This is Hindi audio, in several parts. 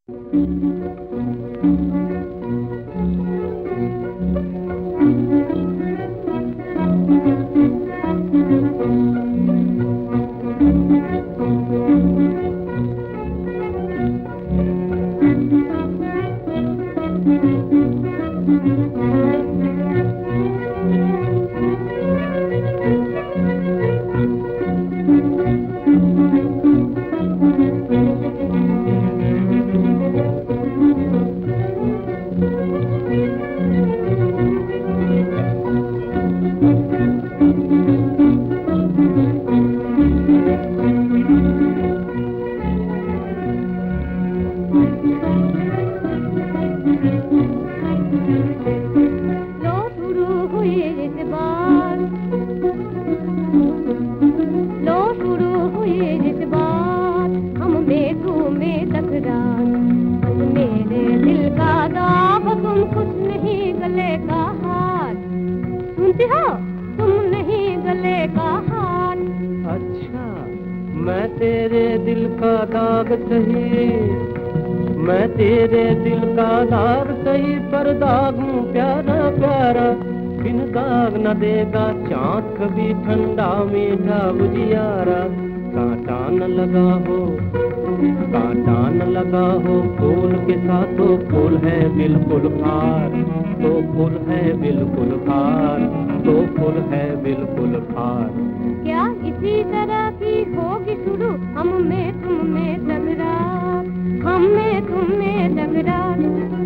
तुम नहीं गले का हाथ। अच्छा, मैं तेरे दिल का दाग सही, मैं तेरे दिल का दाग सही, पर दाग हूँ प्यारा प्यारा, बिन दाग न देगा चाँद कभी ठंडा मीठा उजियारा। कांटा न लगा हो, कांटा न लगा हो फूल के साथ, तो फूल है बिल्कुल खार, तो फूल है बिल्कुल खार, तो फूल है बिल्कुल खार। क्या इसी तरह की होगी शुरू हम में तुम में तकरार, हम में तुम में तकरार।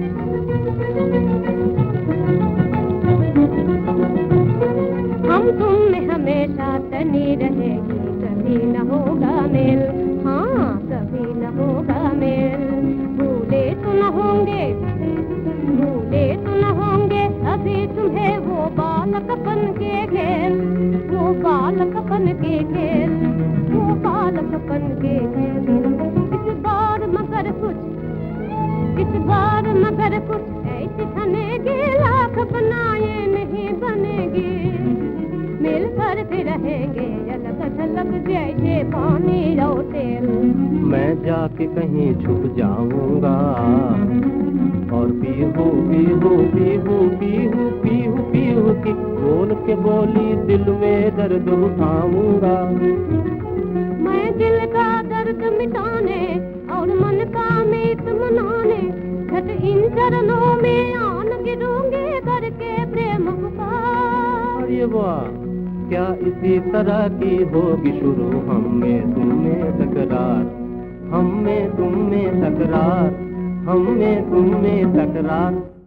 हम तुम में हमेशा तनी रहेगी, कभी न होगा मेल, हाँ कभी न होगा मेल। भूले तो न होंगे, भूले तो न होंगे अभी तुम्हें वो बालकपन के खेल, वो बालकपन के खेल, वो बालकपन के खेल। इस बार मगर कुछ, इस बार मगर कुछ ऐसी बनेगी, लाख बनाए नहीं बनेगी, मिल कर के रहेंगे अलग थलग जैसे पानी और तेल। मैं जाके कहीं छुप जाऊंगा और पीहू पीहू पीहू पीहू पीहू पीहू की बोल के बोली दिल में दर्द उठाऊंगा। मैं दिल का दर्द मिटाने और मन का मीत मनाने, घट इन चरणों में आन गिरूंगी करके प्रेम पुकार। अरे वाह, क्या इसी तरह की होगी शुरू हम में तुम में तकरार, हम में तुम में तकरार, हम में तुम में तकरार।